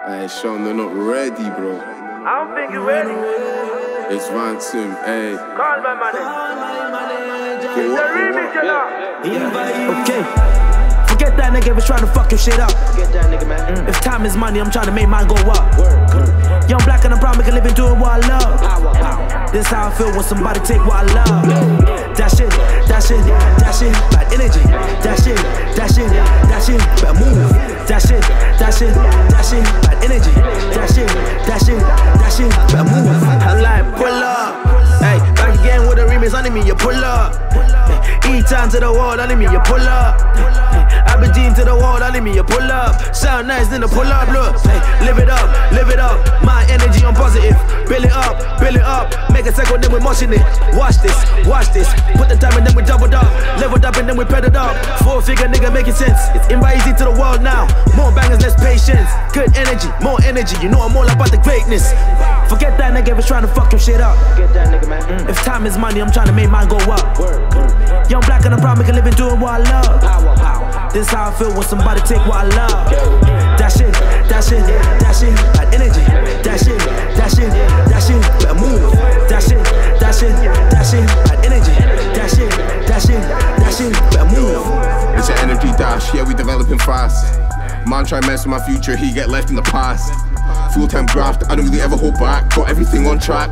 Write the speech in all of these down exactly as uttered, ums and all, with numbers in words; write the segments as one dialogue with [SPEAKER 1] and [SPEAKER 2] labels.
[SPEAKER 1] Hey, Sean, they're not ready, bro.
[SPEAKER 2] I don't think you're ready.
[SPEAKER 1] It's Ransom, hey.
[SPEAKER 2] Call my money. It's the remix, you know.
[SPEAKER 3] Okay. Forget that nigga was trying to fuck your shit up.
[SPEAKER 2] Get that nigga, man.
[SPEAKER 3] Mm. If time is money, I'm trying to make mine go up. Mm. Young black and I'm proud, make a living doing what I love.
[SPEAKER 2] Power, power.
[SPEAKER 3] This how I feel when somebody take what I love. That shit, that shit, that shit, bad energy. That shit, that shit, that shit, bad move. That shit, that shit, that shit, bad energy. That shit, that shit, that shit, bad move. I'm like, pull up. Hey, back again with a remix, on me, you pull up. E-Town to the wall, on me, you pull up. Aberdeen to the wall, on me, you pull up. Sound nice, then the pull up, look. Hey, live it up, live it up. My energy on positive. Build it up, build it up. Make a cycle, then we moshing it. Watch this, watch this. Put the time and then we doubled up. Leveled up and then we pedaled up. Four figure nigga making sense. It's invite easy to the world now. More bangers, less patience. Good energy, more energy. You know I'm all about the greatness. Forget that nigga was trying to fuck your shit up.
[SPEAKER 2] Get that nigga, man.
[SPEAKER 3] Mm. If time is money, I'm trying to make mine go up. Mm. Young black and I'm proud, make a living doing what I love.
[SPEAKER 2] Power, power.
[SPEAKER 3] This how I feel when somebody take what I love. That shit, that shit, that shit, bad energy. That shit, that shit, that shit, better move. That shit, that shit, that shit, bad energy. That shit, that shit, that shit, better move.
[SPEAKER 1] It's an energy dash, yeah, we developing fast. Man try mess with my future, he get left in the past. Full-time graft, I don't really ever hold back. Got everything on track.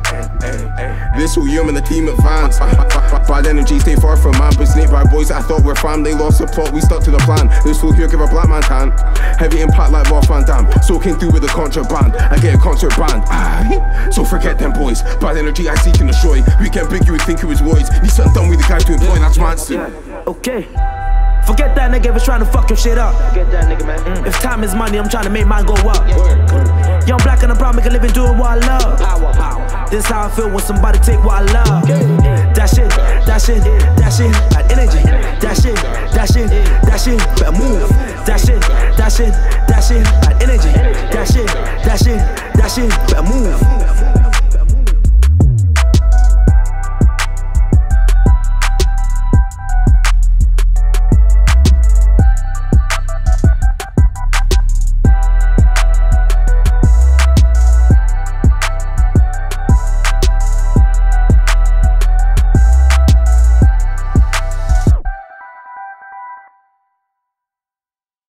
[SPEAKER 1] This whole year, I'm in the team advance. Bad energy, stay far from man. But snake by boys that I thought were fam, they lost support, we stuck to the plan. This whole year, give a black man tan. Heavy impact like Rolf Van Dam. Soaking through with the contraband, I get a concert band. Aye. So forget them boys. Bad energy, I seek and destroy. We get big, you would think it was Roy's. Need something done with the guys to employ, that's Ransom.
[SPEAKER 3] Okay. Forget that nigga was trying to fuck your shit up.
[SPEAKER 2] Get that nigga, man.
[SPEAKER 3] Mm. If time is money, I'm trying to make mine go up. Mm. Young black and I'm proud, make a living doing what I love.
[SPEAKER 2] Power, power.
[SPEAKER 3] This how I feel when somebody take what I love. That shit, that shit, that shit, bad energy. That shit, that shit, that shit, better move. That shit, that shit,